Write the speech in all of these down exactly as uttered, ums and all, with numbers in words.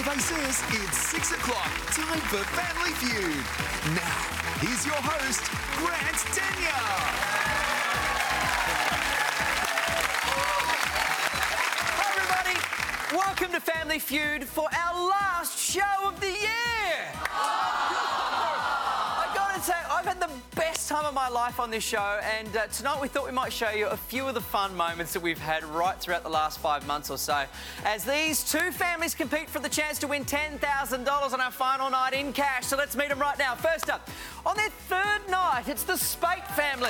Database says it's six o'clock. Time for Family Feud. Now, here's your host, Grant Denyer. Hi, everybody. Welcome to Family Feud for our last show of the year. I gotta say, I've had the best time of my life on this show, and uh, tonight we thought we might show you a few of the fun moments that we've had right throughout the last five months or so, as these two families compete for the chance to win ten thousand dollars on our final night in cash. So let's meet them right now. First up, on their third night, it's the Spate family.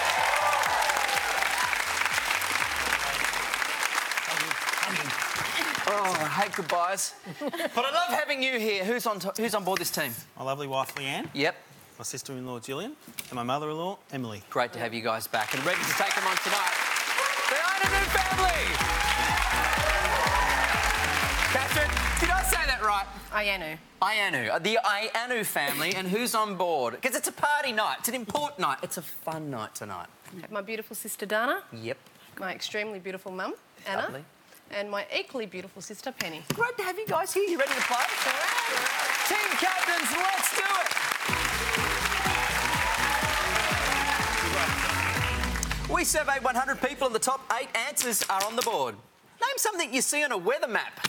Oh, I hate goodbyes. But I love having you here. Who's on, who's on board this team? My lovely wife, Leanne. Yep. My sister-in-law, Gillian. And my mother-in-law, Emily. Great to have you guys back and ready to take them on tonight. The Ianu family! Catherine, did I say that right? Ianu. Ianu. The Ianu family, and who's on board? Because it's a party night. It's an important night. It's a fun night tonight. I have my beautiful sister Dana, Yep. my extremely beautiful mum, Anna, Lovely. and my equally beautiful sister Penny. Great to have you guys here. You ready to play? Team captains, let's do it! We surveyed one hundred people and the top eight answers are on the board. Name something you see on a weather map.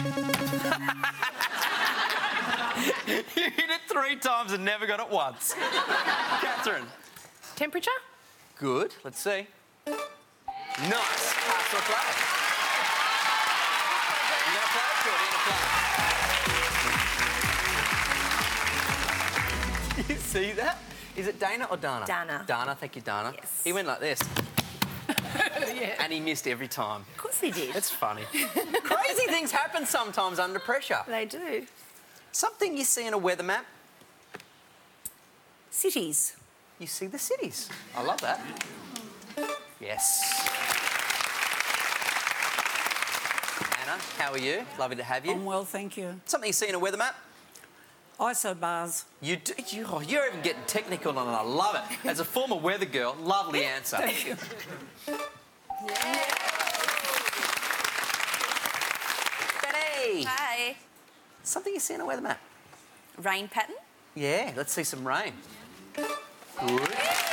You hit it three times and never got it once. Catherine. Temperature? Good. Let's see. Nice. Pass or play? You going to play? Good. You going to play? You see that? Is it Dana or Dana? Dana. Dana, thank you, Dana. Yes. He went like this. Yeah. And he missed every time. Of course he did. It's funny. Crazy things happen sometimes under pressure. They do. Something you see in a weather map, Cities. you see the cities. I love that. Yes. Anna, how are you? Lovely to have you. I'm well, thank you. Something you see in a weather map? Isobars. You do, you, oh, you're even getting technical and I love it. As a former weather girl, lovely answer. Thank you. Benny! Hi. Something you see in a weather map? Rain pattern. Yeah, let's see some rain. Good.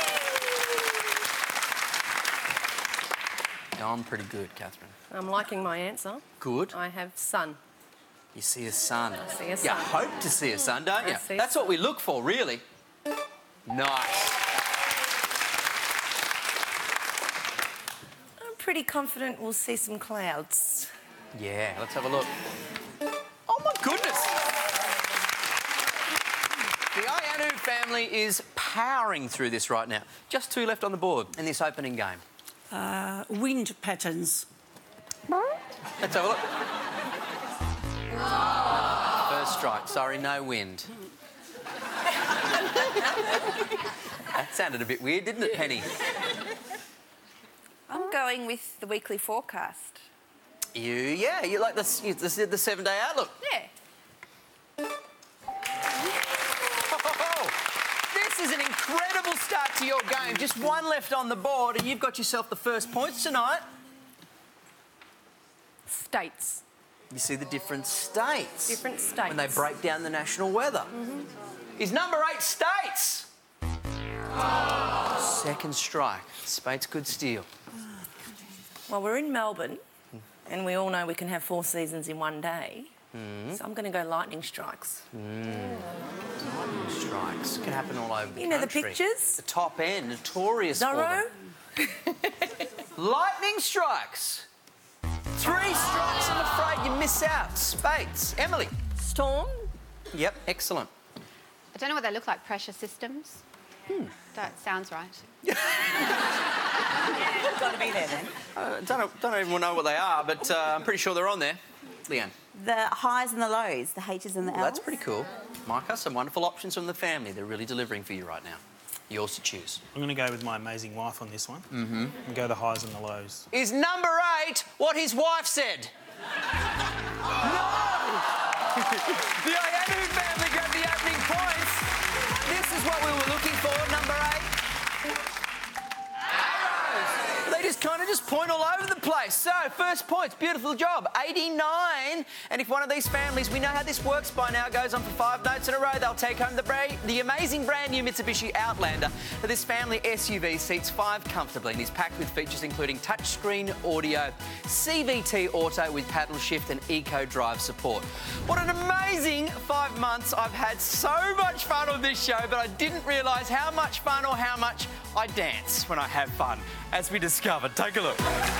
Going pretty good, Catherine. I'm liking my answer. Good. I have sun. You see a sun. I see a You sun. hope to see a sun, don't I you? see a That's what we look for, really. Nice. I'm pretty confident we'll see some clouds. Yeah, let's have a look. Oh, my goodness. The Ianu family is powering through this right now. Just two left on the board in this opening game. Uh, wind patterns. Let's have a look. First strike. Sorry, no wind. That sounded a bit weird, didn't it, Penny? I'm going with the weekly forecast. You, yeah, you like the, the, the seven-day outlook. Yeah. Oh, this is an incredible start to your game. Just one left on the board and you've got yourself the first points tonight. States. You see the different states. Different states. When they break down the national weather. Mm-hmm. Is number eight states? Second strike. Spates could steal. Well, we're in Melbourne, and we all know we can have four seasons in one day. Mm. So I'm going to go lightning strikes. Mm. Lightning strikes. Can happen all over the You know the country. pictures? The top end, notorious for Zorro? them. Lightning strikes. Three strikes, I'm afraid you miss out. Spates. Emily. Storm? Yep, excellent. I don't know what they look like, pressure systems. Hmm. That sounds right. Got to be there then. I don't, don't even know what they are, but uh, I'm pretty sure they're on there. Leanne. The highs and the lows, the H's and the L's. Well, that's pretty cool. Micah, some wonderful options from the family. They're really delivering for you right now. Yours to choose. I'm going to go with my amazing wife on this one. Mm-hmm. And go the highs and the lows. Is number eight what his wife said? No! The Ianu family got the opening points. This is what we were looking for, number eight. Arrows! They just kind of just point all over the place. place. So, first points, beautiful job, eighty-nine. And if one of these families, we know how this works by now, goes on for five notes in a row, they'll take home the, bra the amazing brand new Mitsubishi Outlander. Now, this family S U V seats five comfortably and is packed with features including touchscreen audio, C V T auto with paddle shift and eco drive support. What an amazing five months. I've had so much fun on this show, but I didn't realise how much fun or how much I dance when I have fun, as we discovered. Take a look.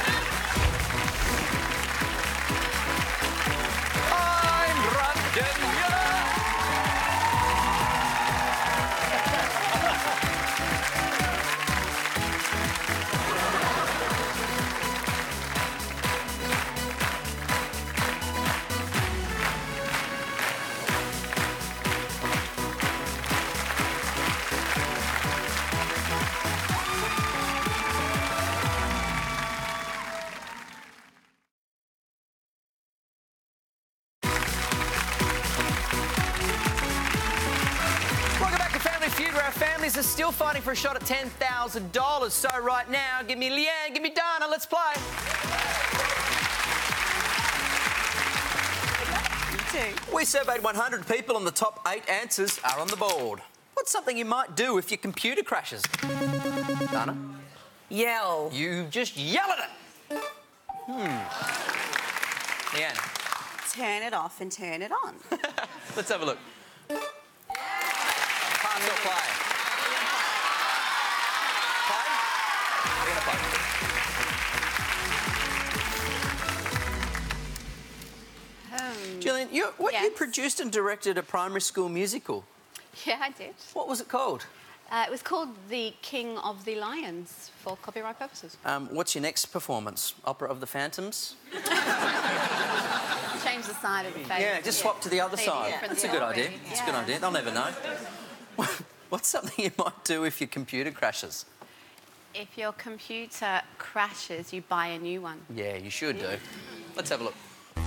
I'm Randenia. Are still fighting for a shot at ten thousand dollars. So right now, give me Leanne, give me Dana, let's play. We surveyed one hundred people and the top eight answers are on the board. What's something you might do if your computer crashes? Dana? Yell. You just yell at it. Hmm. Leanne? Turn it off and turn it on. Let's have a look. Pass or play? Um, Gillian, you, what, yes. you produced and directed a primary school musical. Yeah, I did. What was it called? Uh, it was called The King of the Lions for copyright purposes. Um, what's your next performance? Opera of the Phantoms? Change the side of the face. Yeah, just swap to the other Play side. different That's a side, good idea. really. That's a good Yeah. idea. They'll never know. What's something you might do if your computer crashes? If your computer crashes, you buy a new one. Yeah, you should do. Let's have a look.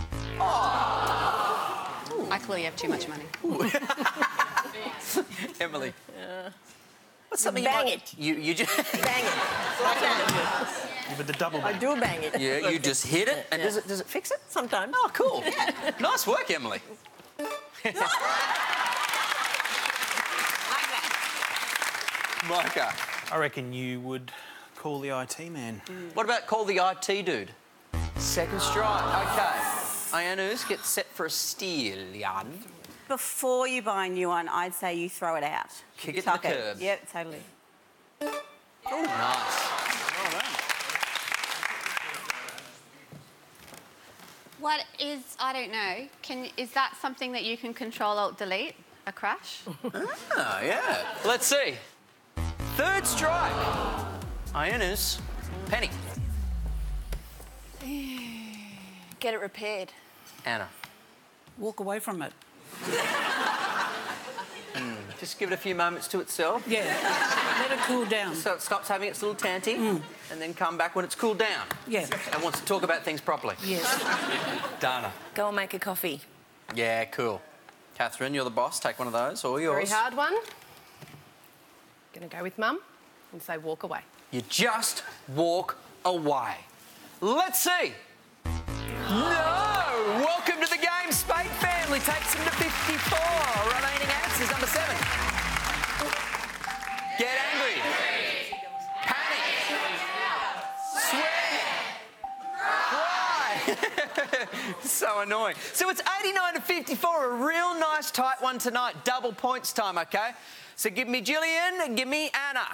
I clearly have too much money. Emily. Yeah. What's something bang you might... it. You, you just... Bang it. Like that. With the double I bang. do bang it. Yeah, you just hit it, and Yeah. does it does it fix it? Sometimes. Oh, cool. Nice work, Emily. Micah. I reckon you would call the I T man. What about call the I T dude? Second strike. OK. Ianus gets set for a steal, Jan. Before you buy a new one, I'd say you throw it out. Kick it in Tuck the curb. Yep, totally. Oh, nice. What is, I don't know, can, is that something that you can control alt delete? A crash? Oh, yeah. Let's see. Third strike. Ianus. Penny. Get it repaired. Anna. Walk away from it. Just give it a few moments to itself. Yeah. Let it cool down. So it stops having its little tanty and then come back when it's cooled down. Yeah. And wants to talk about things properly. Yes. Dana. Go and make a coffee. Yeah, cool. Catherine, you're the boss. Take one of those, all yours. Very hard one. Gonna go with Mum and say walk away. You just walk away. Let's see. No! Welcome to the game. Spade family takes them to fifty-four. Remaining answers, number seven. Get angry. Panic. Swear. Cry. So annoying. So it's eighty-nine to fifty-four, a real nice tight one tonight. Double points time, OK? So give me Gillian and give me Anna.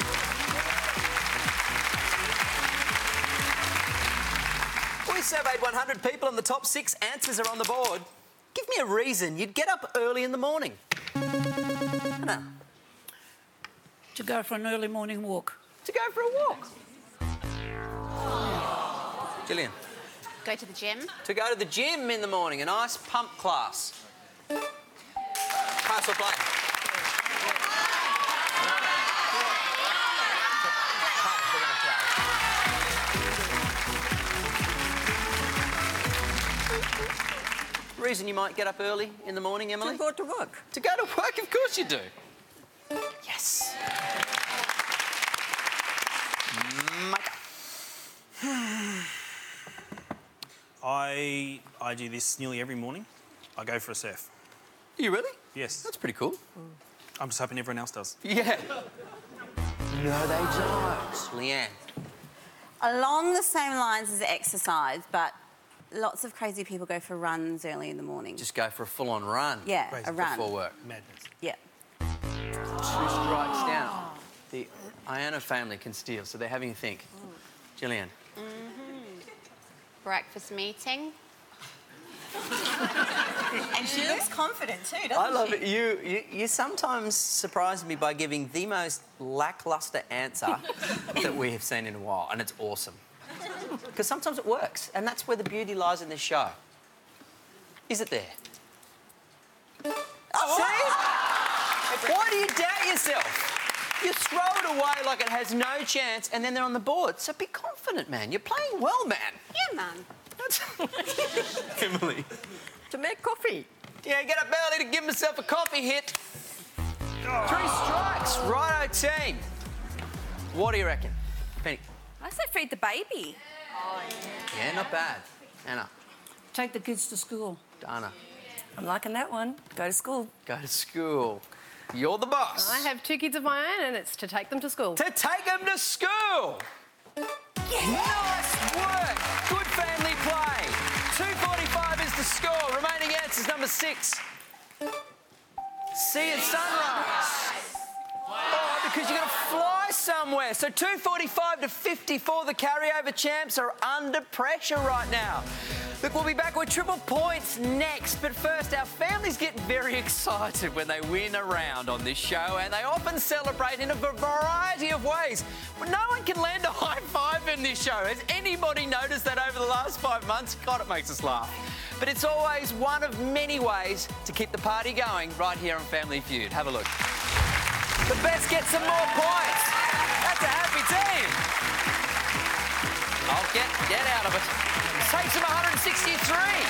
We surveyed one hundred people and the top six answers are on the board. Give me a reason you'd get up early in the morning. Anna. To go for an early morning walk. To go for a walk. Gillian. Go to the gym? To go to the gym in the morning, a nice pump class. Pass or play? Reason you might get up early in the morning, Emily? To go to work. To go to work, of course you do. Yes. Micah. I I do this nearly every morning. I go for a surf. You really? Yes. That's pretty cool. I'm just hoping everyone else does. Yeah. No, they don't. Leanne. Along the same lines as exercise, but lots of crazy people go for runs early in the morning. Just go for a full-on run. yeah, Crazy. a run. Before work. Madness. Yeah. Two strikes down. The Iona family can steal, so they're having a think. Gillian. Breakfast meeting. And she looks confident too, doesn't I love it. You, you you sometimes surprise me by giving the most lacklustre answer that we have seen in a while, and it's awesome. Because sometimes it works, and that's where the beauty lies in this show. Is it there? Oh, see? Why do you doubt yourself? You throw it away like it has no chance, and then they're on the board. So be confident, man. You're playing well, man. Yeah, man. That's... Emily. To make coffee. Yeah, get up early to give myself a coffee hit. Three strikes. Righto, team. What do you reckon? Penny. I say feed the baby. Yeah, not bad. Anna. Take the kids to school. Dana. I'm liking that one. Go to school. Go to school. You're the boss. I have two kids of my own and it's to take them to school. To take them to school. Nice work. Good family play. two forty-five is the score. Remaining answers number six. See it sunrise. Oh, because you've got to fly somewhere. So two forty-five to fifty-four, the carryover champs are under pressure right now. Look, we'll be back with triple points next. But first, our families get very excited when they win a round on this show, and they often celebrate in a variety of ways. But no one can land a high five in this show. Has anybody noticed that over the last five months? God, it makes us laugh. But it's always one of many ways to keep the party going right here on Family Feud. Have a look. The best get some more points. That's a happy team. I'll get, get out of it. Takes him one hundred sixty-three.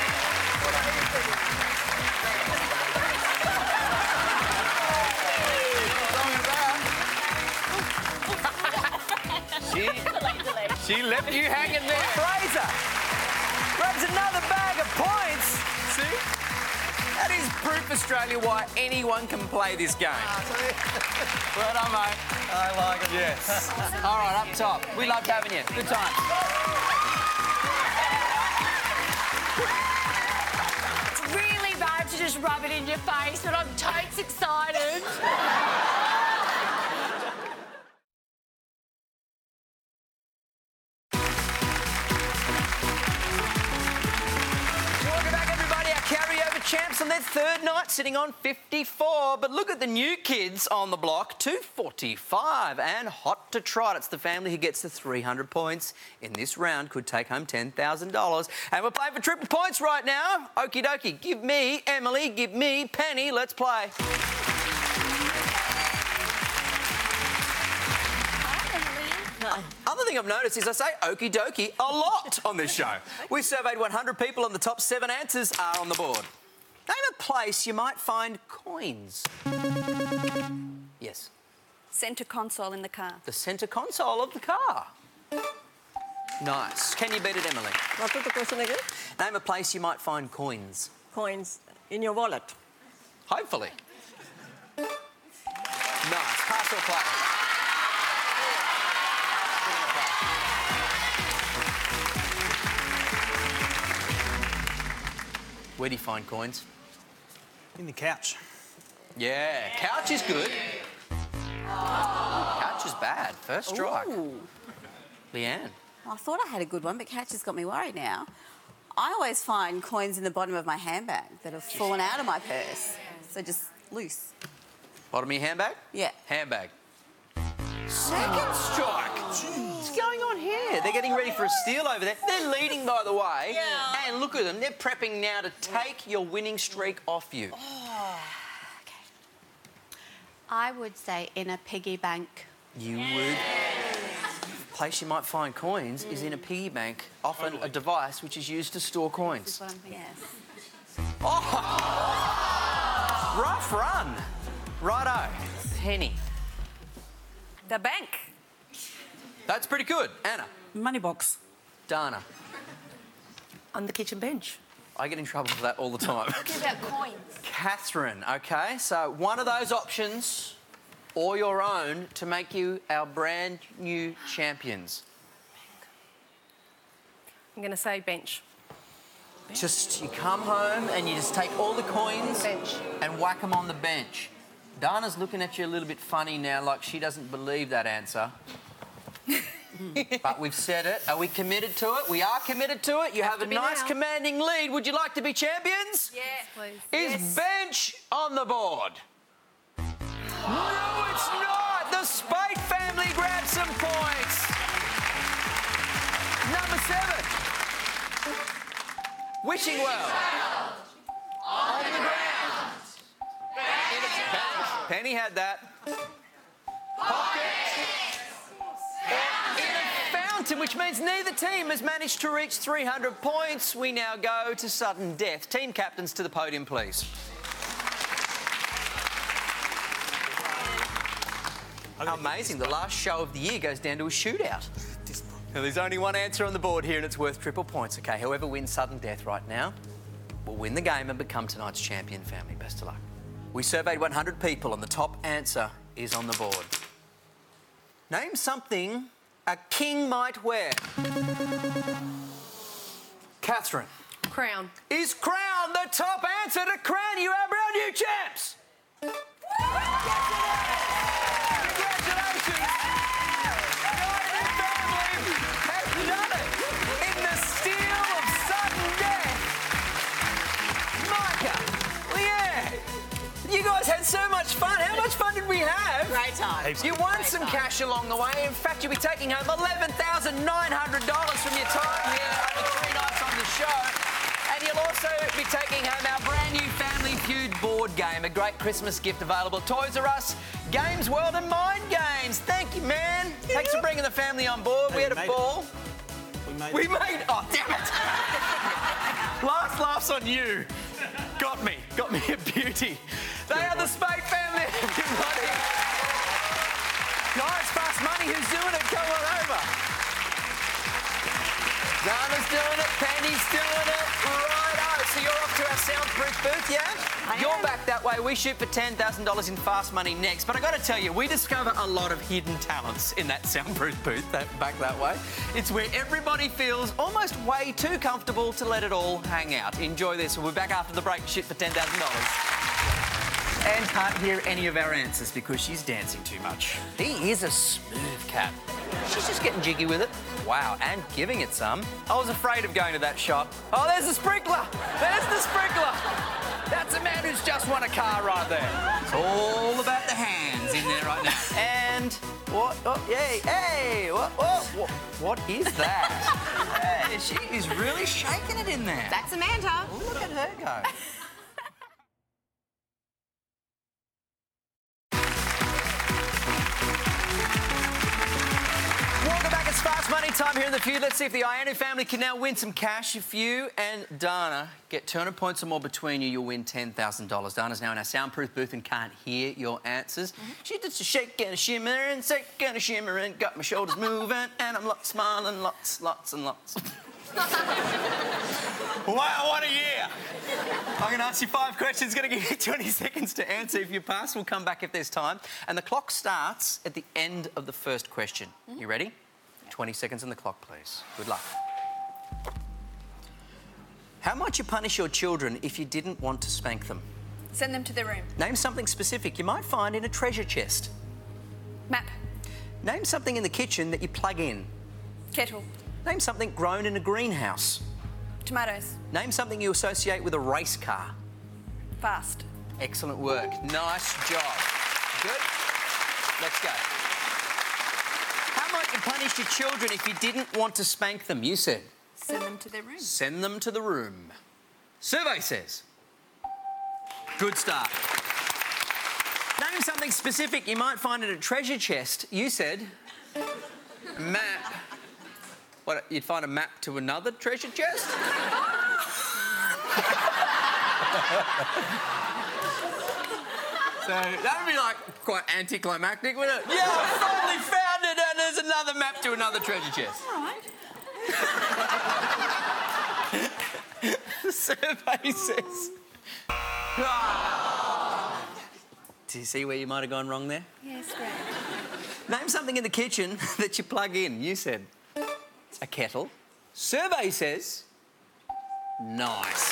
she, she left you hanging there. Fraser grabs another bag of points. See? That is proof, Australia, why anyone can play this game. Well done, mate. I like it. Yes. All right, up top. We loved having you. Good times. It's really bad to just rub it in your face, but I'm totes excited. Welcome back, everybody. Our carryover champs on their third night, sitting on fifty-four. But look at the new kids on the block, two forty-five, and hot to trot. It's the family who gets the three hundred points in this round, could take home ten thousand dollars. And we're playing for triple points right now. Okie dokie. Give me Emily, give me Penny. Let's play. Other thing I've noticed is I say okie dokie a lot on this show. We surveyed one hundred people and the top seven answers are on the board. Name a place you might find coins. Yes. Centre console in the car. The centre console of the car. Nice. Can you beat it, Emily? What was the question again? Name a place you might find coins. Coins in your wallet. Hopefully. Nice. Pass or play? Where do you find coins? In the couch. Yeah, couch is good. Couch is bad. First strike. Ooh. Leanne. I thought I had a good one, but Catch has got me worried now. I always find coins in the bottom of my handbag that have fallen out of my purse. So just loose. Bottom of your handbag? Yeah. Handbag. Second strike. What's going on here? They're getting ready for a steal over there. They're leading, by the way. Yeah. And look at them. They're prepping now to take your winning streak off you. Oh. I would say in a piggy bank. You would. Place you might find coins is in a piggy bank, often a device which is used to store coins. Yes. Oh! Rough run. Righto. Penny. The bank. That's pretty good. Anna. Money box. Dana. On the kitchen bench. I get in trouble for that all the time. Talking about coins. Catherine, OK, so one of those options or your own to make you our brand new champions. I'm going to say bench. Just, you come home and you just take all the coins Bench. and whack them on the bench. Dana's looking at you a little bit funny now, like she doesn't believe that answer. But we've said it. Are we committed to it? We are committed to it. You have, Have a to be nice now. commanding lead. Would you like to be champions? Yes, please. Is bench on the board? No, it's not. The Spate family grabs some points. Number seven. Wishing well. On the ground. In its bench. Penny had that. Pocket. In a fountain, which means neither team has managed to reach three hundred points. We now go to sudden death. Team captains to the podium, please. Amazing. The last show of the year goes down to a shootout. Now, there's only one answer on the board here and it's worth triple points, OK? Whoever wins sudden death right now will win the game and become tonight's champion family. Best of luck. We surveyed one hundred people and the top answer is on the board. Name something a king might wear. Catherine. Crown. Is crown the top answer to crown you our brand new champs? Congratulations! Your family has done it in the steel of sudden death. Micah, Leanne, you guys had so much fun. How much fun did we have? Great time. Heaps. You won Great some time. cash along the way. In fact, you'll be taking home eleven thousand nine hundred dollars from your time here over three nights on the show. And you'll also be taking home our brand new Family Feud board game, a great Christmas gift available at Toys R Us, Games World and Mind Games. Thank you, man. Thanks for bringing the family on board. Hey, we had we a made ball. We made We it. made... Oh, damn it. Last laughs on you. Got me. Got me a beauty. They are the Spate family, everybody. Guys, Fast Money, who's doing it? Come on over. Dana's doing it. Penny's doing it. Righto. So you're off to our soundproof booth, yeah? I You're am. back that way. We shoot for ten thousand dollars in Fast Money next. But I got to tell you, we discover a lot of hidden talents in that soundproof booth that, back that way. It's where everybody feels almost way too comfortable to let it all hang out. Enjoy this. We'll be back after the break to shoot for ten thousand dollars. And can't hear any of our answers because she's dancing too much. He is a smooth cat. She's just getting jiggy with it. Wow, and giving it some. I was afraid of going to that shop. Oh, there's the sprinkler. There's the sprinkler. That's a man who's just won a car right there. It's all about the hands in there right now. And what? Oh, yay, hey, what, what, what, what is that? Hey, she is really shaking it in there. That's Amanda. Look at her go. Welcome back. It's Fast Money time here in the Feud. Let's see if the Ianu family can now win some cash. If you and Dana get two hundred points or more between you, you'll win ten thousand dollars. Dana's now in our soundproof booth and can't hear your answers. Mm-hmm. She just a shake and a shimmer and shake and a shimmer and got my shoulders moving and I'm lots smiling, lots, lots and lots. Wow, what a year! I'm going to ask you five questions. Going to give you twenty seconds to answer. If you pass, we'll come back if there's time. And the clock starts at the end of the first question. Mm-hmm. You ready? twenty seconds on the clock, please. Good luck. How might you punish your children if you didn't want to spank them? Send them to their room. Name something specific you might find in a treasure chest. Map. Name something in the kitchen that you plug in. Kettle. Name something grown in a greenhouse. Tomatoes. Name something you associate with a race car. Fast. Excellent work. Nice job. Good. Let's go. How might you punish your children if you didn't want to spank them? You said. Send them to their room. Send them to the room. Survey says. Good start. Name something specific you might find in a treasure chest. You said. Map. What, you'd find a map to another treasure chest? So that would be like quite anticlimactic, wouldn't it? Yeah, I finally found it and there's another map to another treasure chest. All right. Survey says... Ah. Do you see where you might have gone wrong there? Yes, great. Name something in the kitchen that you plug in. You said a kettle. Survey says nice.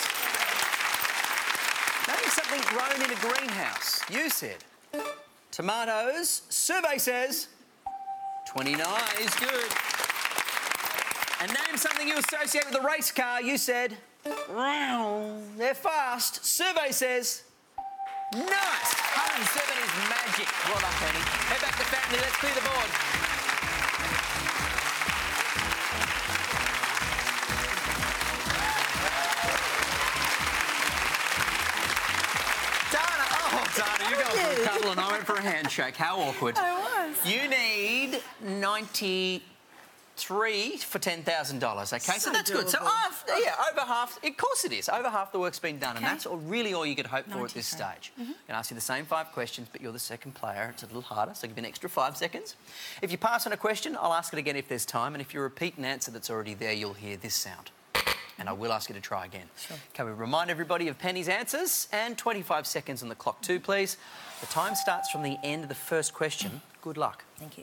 Name something grown in a greenhouse. You said tomatoes. Survey says twenty-nine is good. And name something you associate with a race car. You said they're fast. Survey says nice. one hundred seven is magic. Well done, Penny. Head back to family. Let's clear the board. Dana. Oh, Dana, you're going for a cuddle and I went for a handshake. How awkward. I was. You need ninety-three for ten thousand dollars, OK? So, So that's good. So, doable. half, yeah, over half... Of course it is. Over half the work's been done, and Okay. that's all, really all you could hope for at this ninety-three. stage. I'm going to ask you the same five questions, but you're the second player. It's a little harder, so give you an extra five seconds. If you pass on a question, I'll ask it again if there's time, and if you repeat an answer that's already there, you'll hear this sound. And I will ask you to try again. Sure. Can we remind everybody of Penny's answers? And twenty-five seconds on the clock too, please. The time starts from the end of the first question. Good luck. Thank you.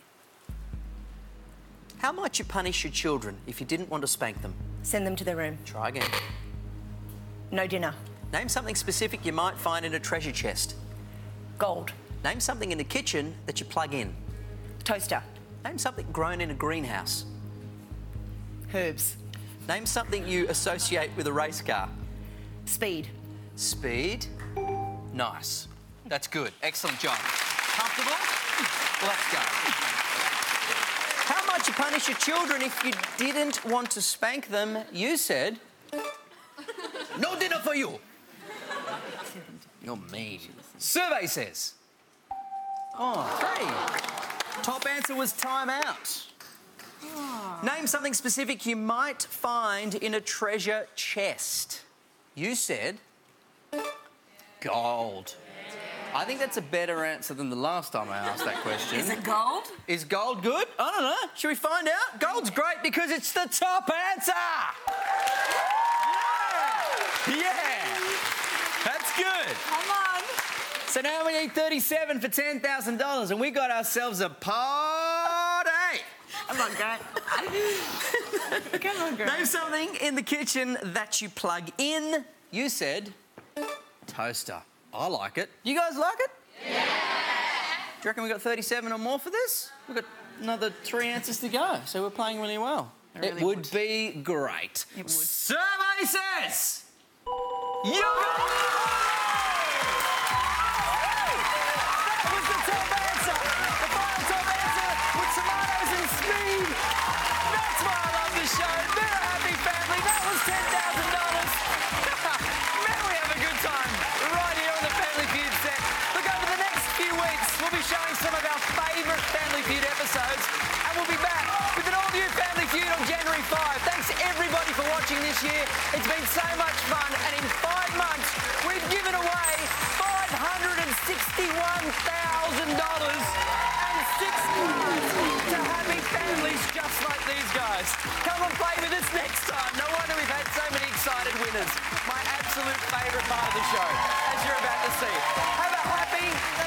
How might you punish your children if you didn't want to spank them? Send them to their room. Try again. No dinner. Name something specific you might find in a treasure chest. Gold. Name something in the kitchen that you plug in. Toaster. Name something grown in a greenhouse. Herbs. Name something you associate with a race car. Speed. Speed. Nice. That's good. Excellent job. Comfortable? Let's go. How might you punish your children if you didn't want to spank them? You said... No dinner for you. You're mean. Survey says... Oh, three. Top answer was time out. Name something specific you might find in a treasure chest. You said... Gold. I think that's a better answer than the last time I asked that question. Is it gold? Is gold good? I don't know. Should we find out? Gold's great because it's the top answer. Yeah. Yeah. That's good. Come on. So now we need thirty-seven for ten thousand dollars and we got ourselves a party. Come on, Grant. Come on, Grant. Name something in the kitchen that you plug in. You said toaster. I like it. You guys like it? Yeah. Do you reckon we got thirty-seven or more for this? We've got another three answers to go, so we're playing really well. It really it would, would. be great. It would. Survey says... You got it! That was the top answer. The final top answer with tomatoes and speed. That's why I love this show. They're a happy family. That was ten thousand dollars. Man, we have a good time right here on the Family Feud set. Look, over the next few weeks, we'll be showing some of our favourite Family Feud episodes, and we'll be back with an all-new Family Feud on January fifth. Thanks to everybody for watching this year. It's been so much fun, and in five months, we've given away five hundred sixty-one thousand dollars and six cards to happy families just like these guys. Come and play with us next time. No wonder we've had so many excited winners. My absolute favourite part of the show, as you're about to see. Have a happy